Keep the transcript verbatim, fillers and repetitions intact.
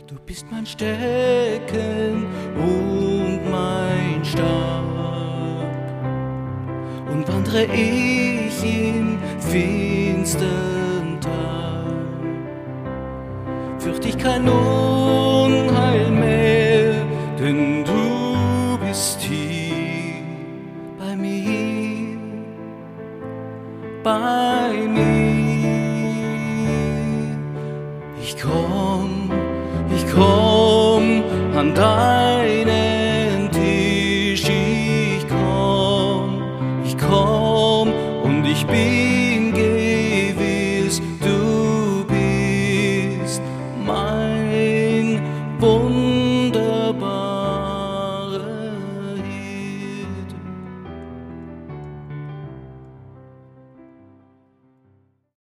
Du bist mein Stecken und mein Stab. Und wandre ich im finstern Tal, fürcht ich kein Unheil mehr, denn du bist hier bei mir, bei mir. Ich komm, ich komm an dein